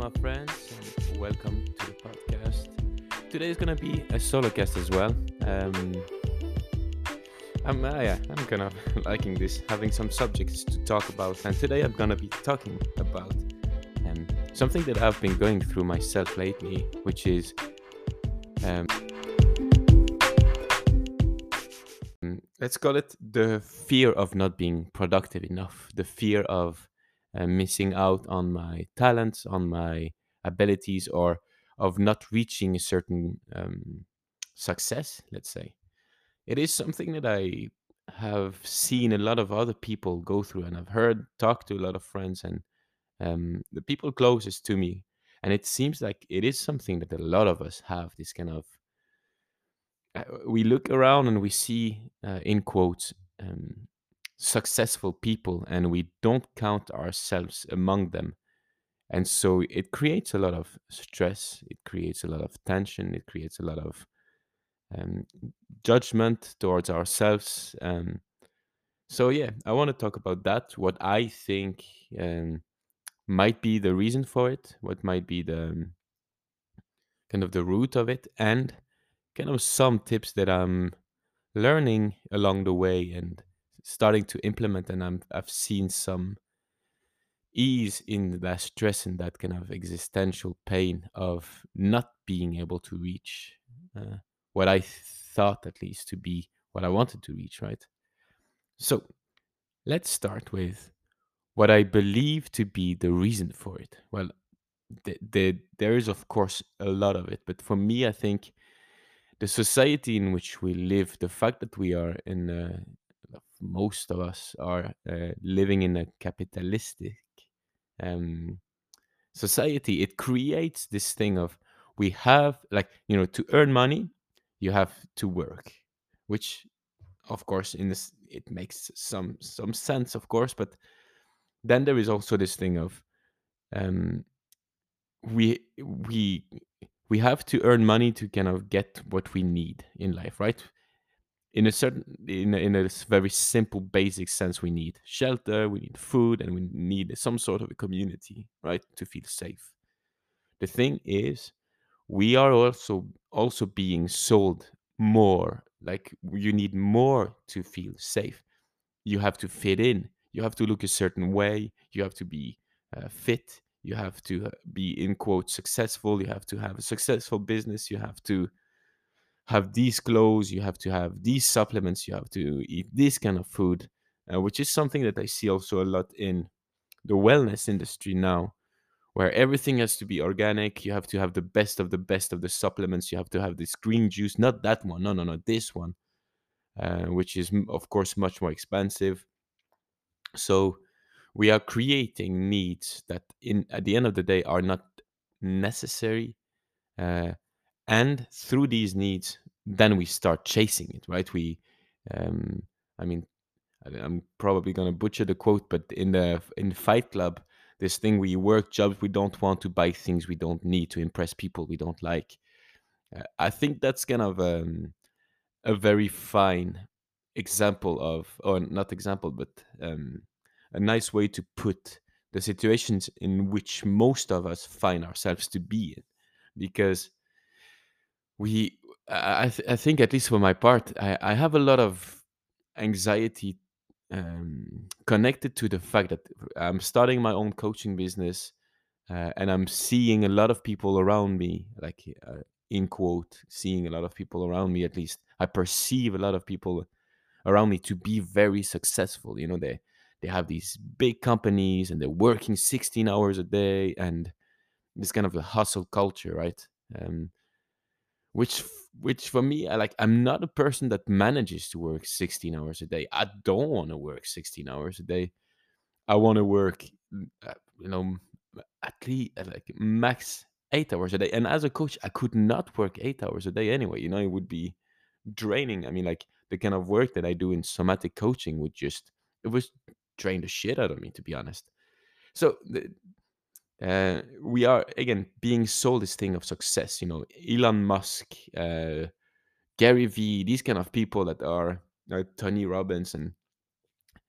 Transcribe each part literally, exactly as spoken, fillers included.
my friends, and welcome to the podcast. Today is gonna be a solo cast as well. Um, I'm uh, yeah, I'm kind of liking this, having some subjects to talk about, and today I'm gonna be talking about um, something that I've been going through myself lately, which is um, let's call it the fear of not being productive enough, the fear of uh, missing out on my talents, on my abilities, or of not reaching a certain um, success, let's say. It is something that I have seen a lot of other people go through, and I've heard, talked to a lot of friends and um, the people closest to me. And it seems like it is something that a lot of us have this kind of uh, we look around and we see, uh, in quotes, um, successful people, and we don't count ourselves among them. And so it creates a lot of stress, it creates a lot of tension, it creates a lot of um, judgment towards ourselves. Um, so, yeah, I want to talk about that, what I think um, might be the reason for it, what might be the um, kind of the root of it, and kind of some tips that I'm learning along the way and starting to implement, and I'm, I've seen some ease in that stress and that kind of existential pain of not being able to reach uh, what I thought at least to be what I wanted to reach, right? So let's start with what I believe to be the reason for it. Well, the, the, there is of course a lot of it, but for me I think the society in which we live, the fact that we are in, uh, most of us are uh, living in a capitalistic um, society, it creates this thing of we have, like, you know, to earn money, you have to work, which, of course, in this, it makes some some sense, of course, but then there is also this thing of um, we we we have to earn money to kind of get what we need in life, right? In a certain in a, in a s- very simple basic sense, we need shelter, we need food, and we need some sort of a community, right, to feel safe. The thing is, we are also also being sold more, like you need more to feel safe. You have to fit in, you have to look a certain way, you have to be uh, fit, you have to uh, be, in quotes, successful, you have to have a successful business, you have to have these clothes, you have to have these supplements, you have to eat this kind of food, uh, which is something that I see also a lot in the wellness industry now, where everything has to be organic. You have to have the best of the best of the supplements. You have to have this green juice, not that one, no, no, no, this one, uh, which is, m- of course, much more expensive. So we are creating needs that, in at the end of the day, are not necessary. Uh, and through these needs, then we start chasing it, right? We, um, I mean, I- I'm probably gonna butcher the quote, but in the in Fight Club, this thing we work jobs we don't want to buy things we don't need to impress people we don't like. Uh, I think that's kind of um, a very fine example of, or not example, but um, a nice way to put the situations in which most of us find ourselves to be in, because we I, I th- I think, at least for my part, I, I have a lot of anxiety um, connected to the fact that I'm starting my own coaching business, uh, and I'm seeing a lot of people around me, like, uh, in quote, seeing a lot of people around me, at least I perceive a lot of people around me to be very successful. You know, they they have these big companies and they're working sixteen hours a day, and this kind of a hustle culture, right? Um, which f- which for me, I like, I'm not a person that manages to work sixteen hours a day. I don't want to work sixteen hours a day. I want to work, mm, uh, you know, m- at least like max eight hours a day. And as a coach, I could not work eight hours a day anyway. You know, it would be draining. I mean, like, the kind of work that I do in somatic coaching would just, it was drain the shit out of me, to be honest. So the, uh, we are again being sold this thing of success. You know, Elon Musk, uh, Gary Vee, these kind of people that are, uh, Tony Robbins, and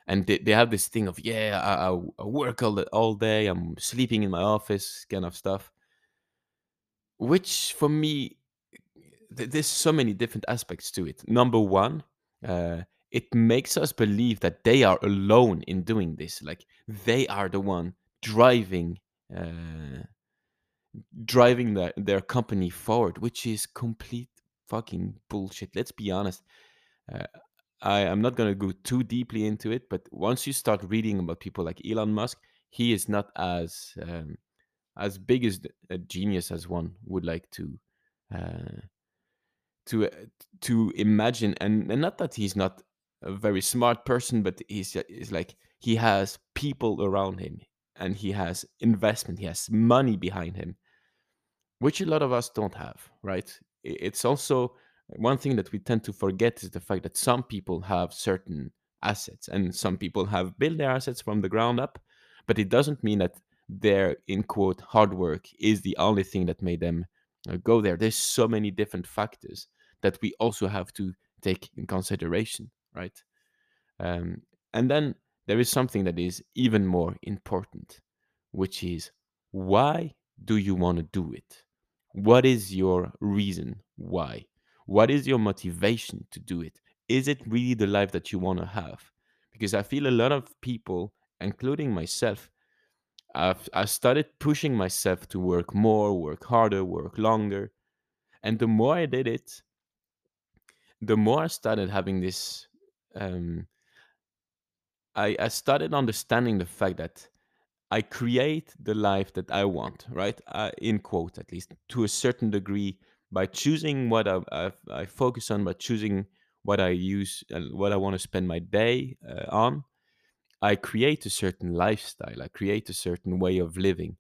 And they, they have this thing of, yeah, I, I I work all the, all day, I'm sleeping in my office, kind of stuff, which for me, th- there's so many different aspects to it. Number one, uh, it makes us believe that they are alone in doing this. Like they are the one driving, uh, driving the, their company forward, which is complete fucking bullshit. Let's be honest. Uh, I am not going to go too deeply into it, but once you start reading about people like Elon Musk, he is not as um, as big as a genius as one would like to uh, to uh, to imagine. And, and not that he's not a very smart person, but he's is like he has people around him, and he has investment, he has money behind him, which a lot of us don't have, right? I- It's also one thing that we tend to forget is the fact that some people have certain assets, and some people have built their assets from the ground up, but it doesn't mean that their, in quote, hard work is the only thing that made them uh, go there. There's so many different factors that we also have to take in consideration, right? Um, and then there is something that is even more important, which is, why do you want to do it? What is your reason why? What is your motivation to do it? Is it really the life that you want to have? Because I feel a lot of people, including myself, I've, I started pushing myself to work more, work harder, work longer. And the more I did it, the more I started having this um, I, I started understanding the fact that I create the life that I want, right? Uh, in quote, at least to a certain degree, by choosing what I, I, I focus on, by choosing what I use, uh, what I want to spend my day uh, on. I create a certain lifestyle. I create a certain way of living.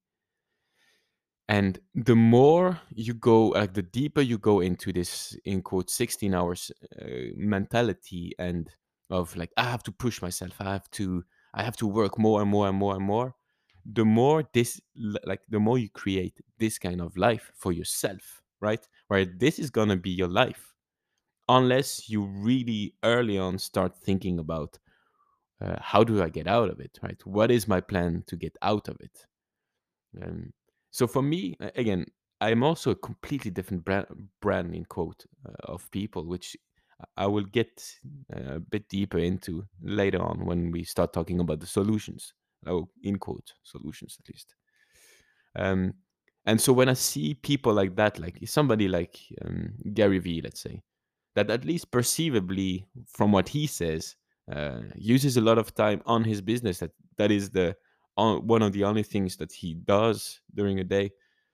And the more you go, like the deeper you go into this, in quote, sixteen hours uh, mentality, and of like, I have to push myself, i have to i have to work more and more and more and more, the more this l- like the more you create this kind of life for yourself, right? Where this is gonna be your life, unless you really early on start thinking about, uh, how do I get out of it, right? What is my plan to get out of it? um, so for me, a- again, I'm also a completely different brand, brand in quote, uh, of people, which I will get uh, a bit deeper into later on when we start talking about the solutions. Oh, in quote, solutions at least. Um, and so when I see people like that, like somebody like um, Gary Vee, let's say, that at least perceivably, from what he says, uh, uses a lot of time on his business. That that is the on, one of the only things that he does during a day.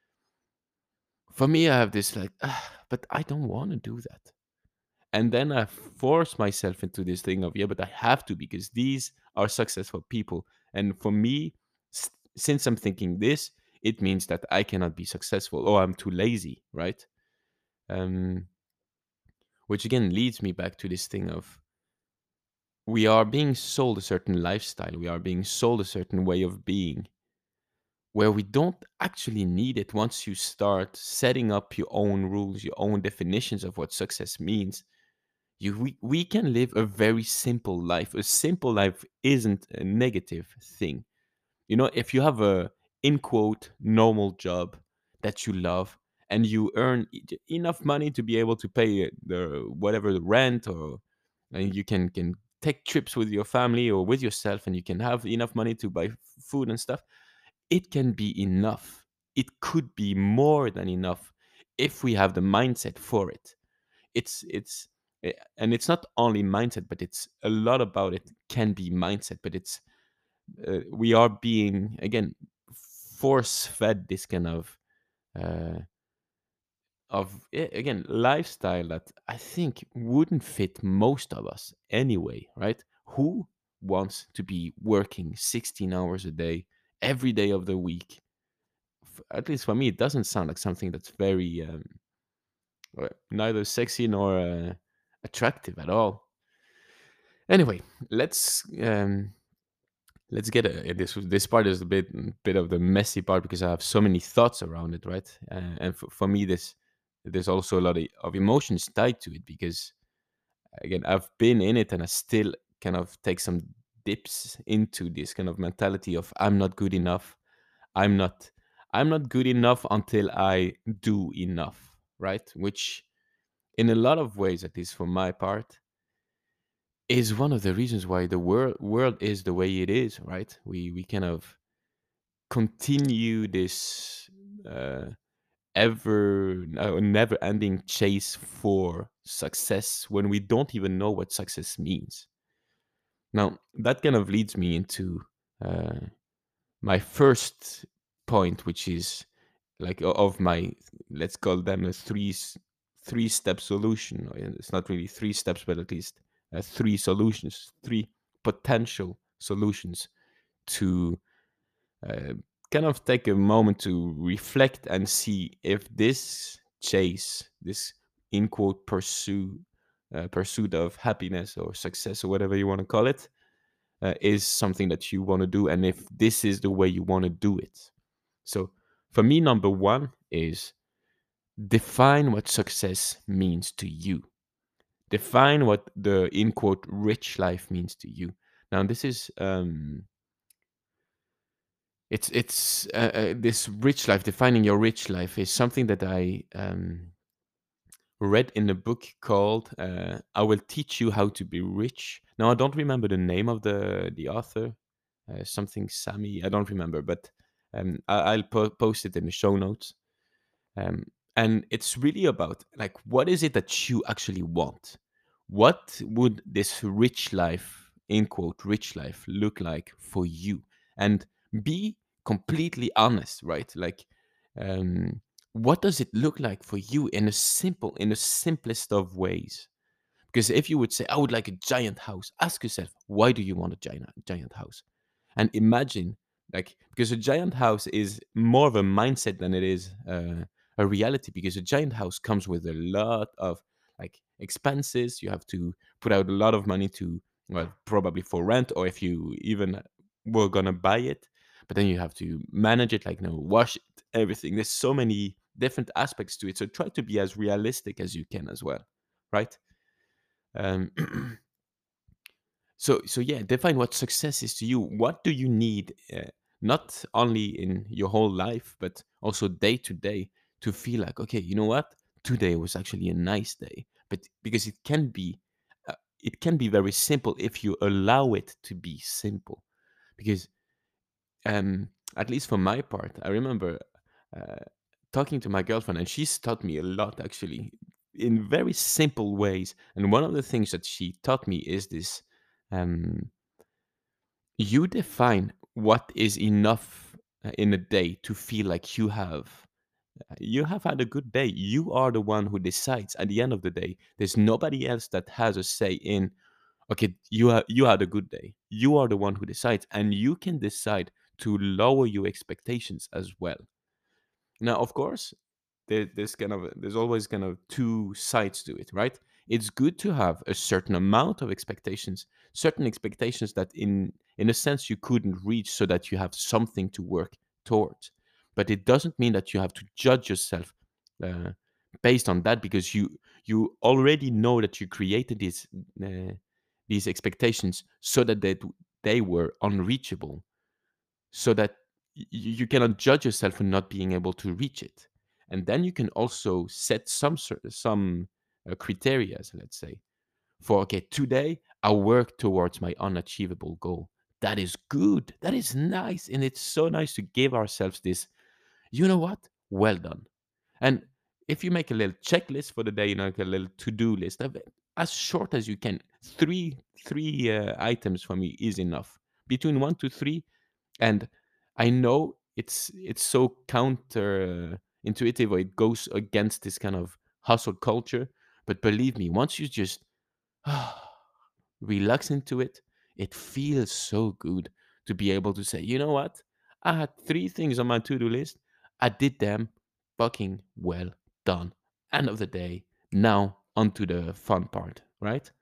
For me, I have this like, "Ah, but I don't want to do that." And then I force myself into this thing of, yeah, but I have to, because these are successful people. And for me, s- since I'm thinking this, it means that I cannot be successful, or I'm too lazy, right? Um, which again leads me back to this thing of, we are being sold a certain lifestyle, we are being sold a certain way of being, where we don't actually need it. Once you start setting up your own rules, your own definitions of what success means, you we, we can live a very simple life. A simple life isn't a negative thing. You know, if you have a, in quote, normal job that you love, and you earn e- enough money to be able to pay uh, the whatever the rent, or and you can can take trips with your family or with yourself, and you can have enough money to buy f- food and stuff, it can be enough. It could be more than enough if we have the mindset for it. It's it's eh, and it's not only mindset, but it's a lot about it can be mindset, but it's uh, we are being, again, force fed this kind of uh, of eh, again, lifestyle that I think wouldn't fit most of us anyway, right? Who wants to be working sixteen hours a day every day of the week? F- at least for me, it doesn't sound like something that's very um, uh, neither sexy nor uh, attractive at all. Anyway, let's um, let's get a, this. This part is a bit bit of the messy part, because I have so many thoughts around it, right? Uh, and for, for me, this there's also a lot of, of emotions tied to it, because again, I've been in it, and I still kind of take some dips into this kind of mentality of I'm not good enough. I'm not I'm not good enough until I do enough, right? Which in a lot of ways, at least for my part, is one of the reasons why the world world is the way it is, right? We we kind of continue this uh, ever no, never ending chase for success when we don't even know what success means. Now that kind of leads me into uh, my first point, which is like o- of my, let's call them a three s- three step solution. Or, uh, It's not really three steps, but at least uh, three solutions, three potential solutions to uh, kind of take a moment to reflect and see if this chase, this in quote pursue, uh, pursuit of happiness or success or whatever you want to call it, uh, is something that you want to do, and if this is the way you want to do it. So, for me, number one is define what success means to you. Define what the in quote rich life means to you. Now, this is um, it's it's uh, uh, this rich life. Defining your rich life is something that I um, read in a book called uh, "I Will Teach You How to Be Rich." Now, I don't remember the name of the the author, uh, something Sammy. I don't remember, but um, I, I'll po- post it in the show notes. Um, and it's really about like what is it that you actually want? What would this rich life, in quote, rich life look like for you? And be completely honest, right? Like, um, what does it look like for you in a simple, in the simplest of ways? Because if you would say, I would like a giant house, ask yourself, why do you want a giant, giant house? And imagine, like, because a giant house is more of a mindset than it is uh, a reality, because a giant house comes with a lot of like expenses. You have to put out a lot of money to, well, probably for rent, or if you even were gonna buy it, but then you have to manage it, like, you know, wash it, everything. There's so many different aspects to it. So try to be as realistic as you can as well, right? Um, so so yeah, define what success is to you. What do you need, uh, not only in your whole life, but also day to day, to feel like, okay, you know what, today was actually a nice day. But because it can be, uh, it can be very simple if you allow it to be simple. Because um at least for my part, I remember uh, talking to my girlfriend, and she's taught me a lot actually, in very simple ways. And one of the things that she taught me is this: um you define what is enough uh, in a day to feel like you have you have had a good day. You are the one who decides at the end of the day. There's nobody else that has a say in, okay, you have you had a good day. You are the one who decides, and you can decide to lower your expectations as well. Now, of course, there, there's kind of there's always kind of two sides to it, right? It's good to have a certain amount of expectations, certain expectations that in in a sense you couldn't reach, so that you have something to work towards. But it doesn't mean that you have to judge yourself uh, based on that, because you you already know that you created these uh, these expectations so that they they were unreachable, so that y- you cannot judge yourself for not being able to reach it. And then you can also set some cer- some uh, criteria, let's say, for, okay, today I work towards my unachievable goal. That is good, that is nice, and it's so nice to give ourselves this, you know what, well done. And if you make a little checklist for the day, you know, like a little to-do list of it, as short as you can, three three uh, items for me is enough, between one to three. And I know it's it's so counter uh, intuitive, or it goes against this kind of hustle culture, but believe me, once you just relax into it, it feels so good to be able to say, you know what, I had three things on my to-do list, I did them, fucking well done. End of the day. Now onto the fun part, right?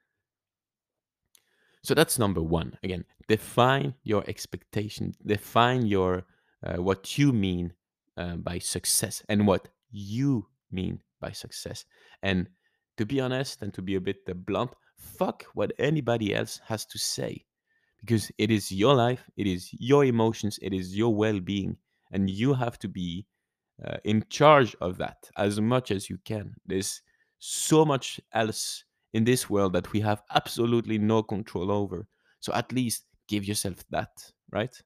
So that's number one. Again, define your expectation, define your uh, what you mean uh, by success, and what you mean by success. And to be honest, and to be a bit uh, blunt, fuck what anybody else has to say. because it is your life, it is your emotions, it is your well-being, and you have to be uh, in charge of that as much as you can. There's so much else in this world that we have absolutely no control over. So at least give yourself that, right?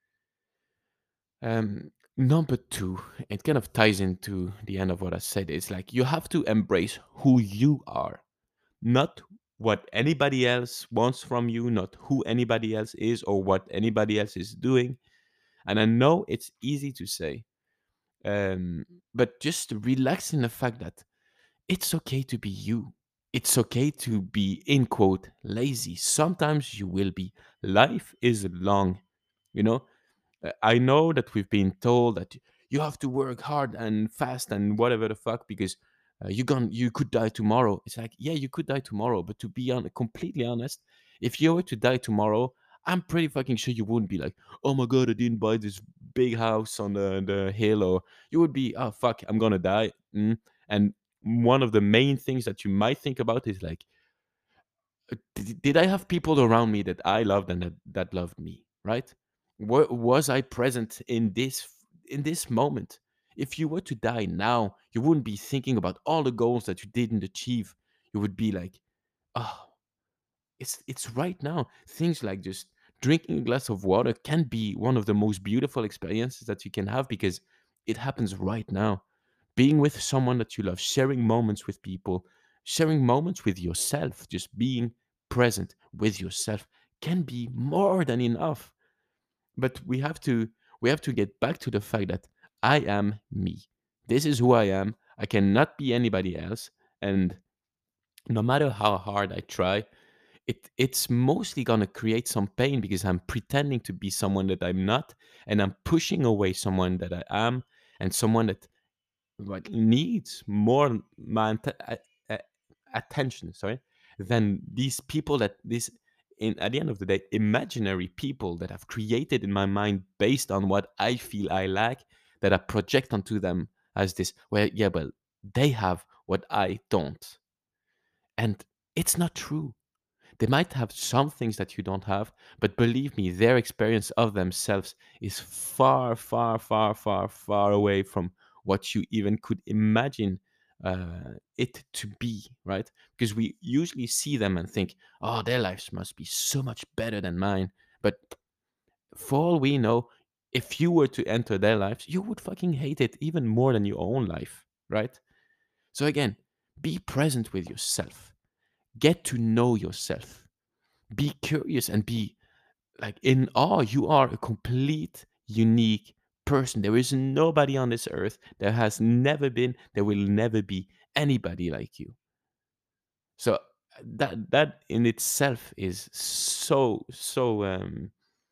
Um, number two, it kind of ties into the end of what I said. It's like you have to embrace who you are, not what anybody else wants from you, not who anybody else is or what anybody else is doing. And I know it's easy to say, um, but just relax in the fact that it's okay to be you. It's okay to be, in quote, lazy. Sometimes you will be. Life is long, you know? Uh, I know that we've been told that you have to work hard and fast and whatever the fuck because uh, you gon you could die tomorrow. It's like, yeah, you could die tomorrow, but to be on, completely honest, if you were to die tomorrow, I'm pretty fucking sure you wouldn't be like, oh my god, I didn't buy this big house on the, the hill, or you would be, oh fuck, I'm gonna die. Mm. And one of the main things that you might think about is like, did, did I have people around me that I loved and that, that loved me, right? Wa- was I present in this in this moment? If you were to die now, you wouldn't be thinking about all the goals that you didn't achieve. You would be like, oh, it's it's right now. Things like just drinking a glass of water can be one of the most beautiful experiences that you can have because it happens right now. Being with someone that you love, sharing moments with people, sharing moments with yourself, just being present with yourself can be more than enough. But we have to we have to get back to the fact that I am me. This is who I am. I cannot be anybody else. And no matter how hard I try, it it's mostly gonna create some pain because I'm pretending to be someone that I'm not, and I'm pushing away someone that I am, and someone that like needs more my ante- a- a- attention, sorry, than these people that this in at the end of the day, imaginary people that I've created in my mind based on what I feel I lack, that I project onto them as this, well, yeah, well, they have what I don't. And it's not true. They might have some things that you don't have, but believe me, their experience of themselves is far, far, far, far, far away from what you even could imagine uh, it to be, right? Because we usually see them and think, oh, their lives must be so much better than mine. But for all we know, if you were to enter their lives, you would fucking hate it even more than your own life, right? So again, be present with yourself, get to know yourself, be curious and be like in awe. You are a complete unique person. There is nobody on this earth, there has never been, there will never be anybody like you. So uh, that that in itself is so so um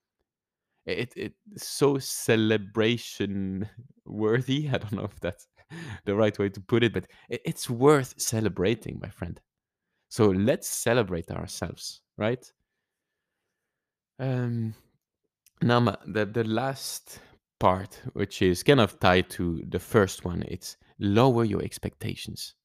it it so celebration worthy. I don't know if that's the right way to put it, but it, it's worth celebrating, my friend. So let's celebrate ourselves, right? um Now, ma- the the last part, which is kind of tied to the first one, it's lower your expectations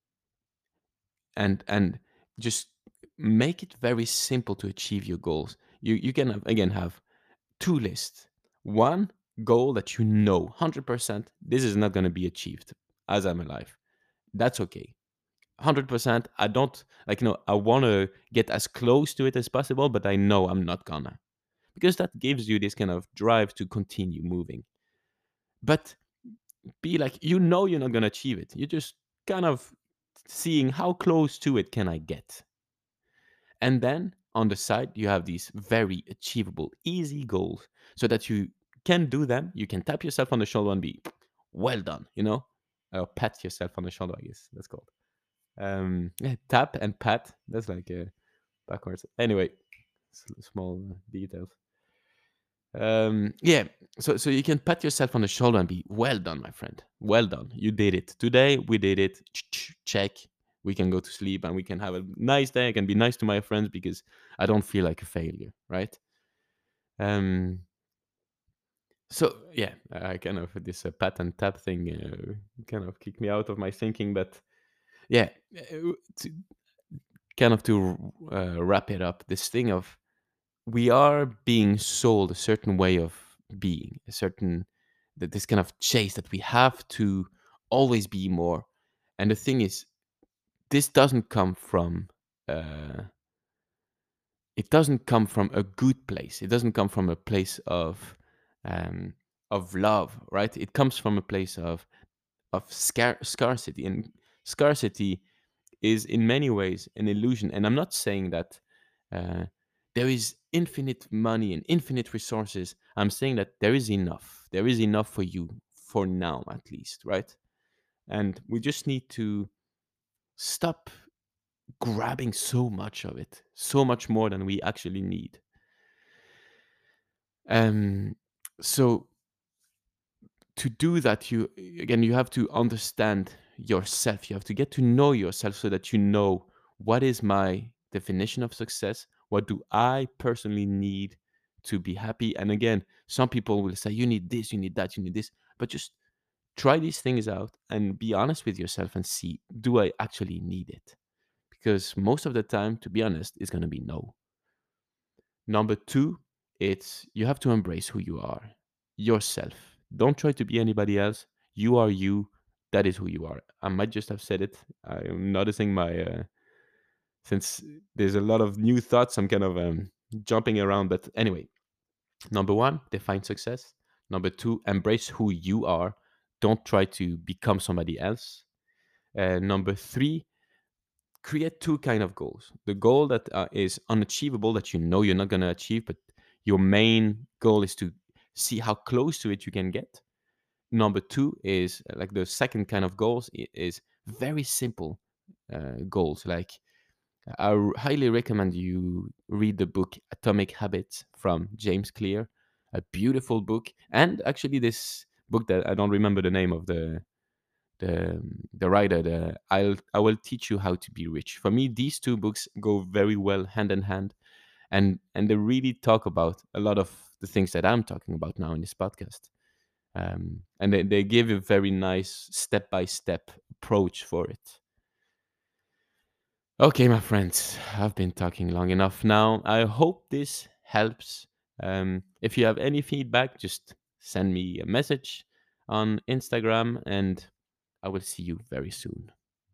and and just make it very simple to achieve your goals. You you can have, again have two lists. One goal that you know one hundred percent this is not going to be achieved as I'm alive. That's okay. one hundred percent I don't like, you know, I want to get as close to it as possible, but I know I'm not gonna, because that gives you this kind of drive to continue moving. But be like, you know, you're not going to achieve it. You're just kind of seeing how close to it can I get. And then on the side, you have these very achievable, easy goals so that you can do them. You can tap yourself on the shoulder and be well done, you know, or pat yourself on the shoulder, I guess that's called. Um, yeah, tap and pat. That's like uh, backwards. Anyway, s- small uh, details. Um, yeah, so so you can pat yourself on the shoulder and be well done, my friend. Well done. You did it. Today we did it. Ch- Check. We can go to sleep and we can have a nice day. I can be nice to my friends because I don't feel like a failure, right? Um. So yeah, I kind of this uh, pat and tap thing uh, kind of kicked me out of my thinking, but yeah, uh, to, kind of to uh, wrap it up. This thing of we are being sold a certain way of being, a certain that this kind of chase that we have to always be more. And the thing is, this doesn't come from uh, it doesn't come from a good place. It doesn't come from a place of um, of love, right? It comes from a place of of scar- scarcity, and scarcity is in many ways an illusion. And I'm not saying that uh, there is infinite money and infinite resources. I'm saying that there is enough. There is enough for you for now, at least, right? And we just need to stop grabbing so much of it, so much more than we actually need. Um, so to do that, you again, you have to understand yourself. You have to get to know yourself so that you know what is my definition of success. What do I personally need to be happy? And again, some people will say you need this, you need that, you need this, but just try these things out and be honest with yourself and see, do I actually need it? Because most of the time, to be honest, it's going to be no. Number two, it's you have to embrace who you are, yourself. Don't try to be anybody else. You are you. That is who you are. I might just have said it. I'm noticing my uh, since there's a lot of new thoughts. I'm kind of um, jumping around. But anyway, number one, define success. Number two, embrace who you are. Don't try to become somebody else. Uh, number three, create two kind of goals: the goal that uh, is unachievable, that you know you're not going to achieve, but your main goal is to see how close to it you can get. Number two is uh, like the second kind of goals i- is very simple uh, goals. Like I r- highly recommend you read the book Atomic Habits from James Clear, a beautiful book. And actually this book that I don't remember the name of the the the writer, the I'll I will teach you how to be rich. For me, these two books go very well hand in hand, and and they really talk about a lot of the things that I'm talking about now in this podcast. Um, and they, they give a very nice step by step approach for it. Okay, my friends, I've been talking long enough now. I hope this helps. Um, if you have any feedback, just send me a message on Instagram, and I will see you very soon.